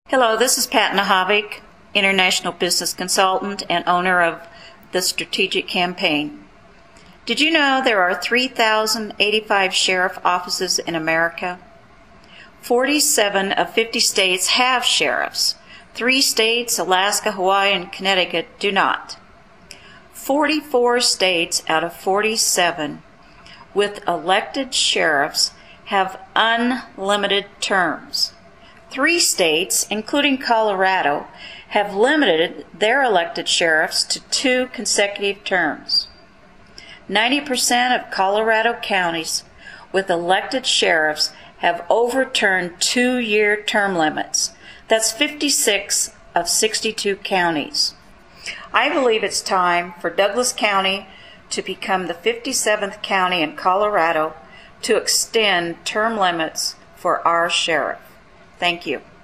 Hello, this is Pat Nahavik, International Business Consultant and owner of the Strategic Campaign. Did you know there are 3,085 sheriff offices in America? 47 of 50 states have sheriffs. 3 states, Alaska, Hawaii, and Connecticut, do not. 44 states out of 47 with elected sheriffs have unlimited terms. 3 states, including Colorado, have limited their elected sheriffs to 2 consecutive terms. 90% of Colorado counties with elected sheriffs have overturned 2-year term limits. That's 56 of 62 counties. I believe it's time for Douglas County to become the 57th county in Colorado to extend term limits for our sheriff. Thank you.